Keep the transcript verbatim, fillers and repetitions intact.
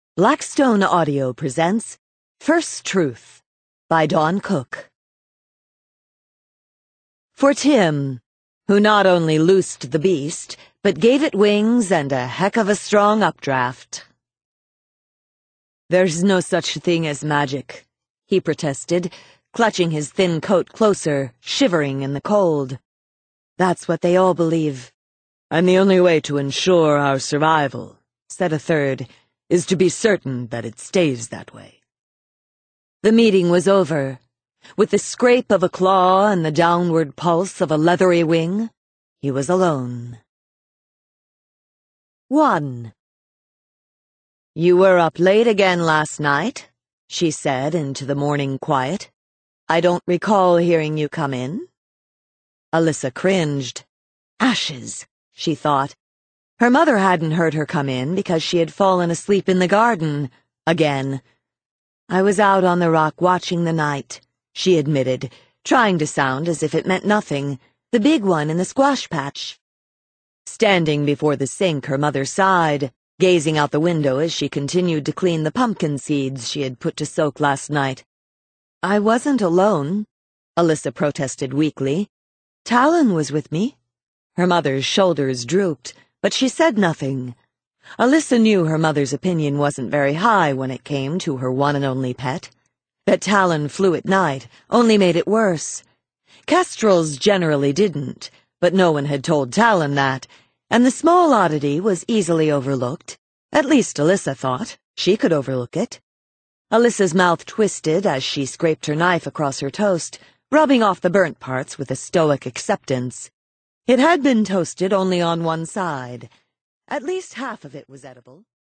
Blackstone Audio presents First Truth by Dawn Cook. For Tim, who not only loosed the beast, but gave it wings and a heck of a strong updraft. "There's no such thing as magic," he protested, clutching his thin coat closer, shivering in the cold. "That's what they all believe." "And the only way to ensure our survival," said a third, "is to be certain that it stays that way." The meeting was over. With the scrape of a claw and the downward pulse of a leathery wing, he was alone. One. "You were up late again last night," she said into the morning quiet. "I don't recall hearing you come in." Alyssa cringed. Ashes, she thought. Her mother hadn't heard her come in because she had fallen asleep in the garden. Again. "I was out on the rock watching the night," she admitted, trying to sound as if it meant nothing. "The big one in the squash patch." Standing before the sink, her mother sighed, gazing out the window as she continued to clean the pumpkin seeds she had put to soak last night. "I wasn't alone," Alyssa protested weakly. "Talon was with me." Her mother's shoulders drooped, but she said nothing. Alyssa knew her mother's opinion wasn't very high when it came to her one and only pet. That Talon flew at night only made it worse. Kestrels generally didn't, but no one had told Talon that, and the small oddity was easily overlooked. At least Alyssa thought she could overlook it. Alyssa's mouth twisted as she scraped her knife across her toast, rubbing off the burnt parts with a stoic acceptance. It had been toasted only on one side. At least half of it was edible.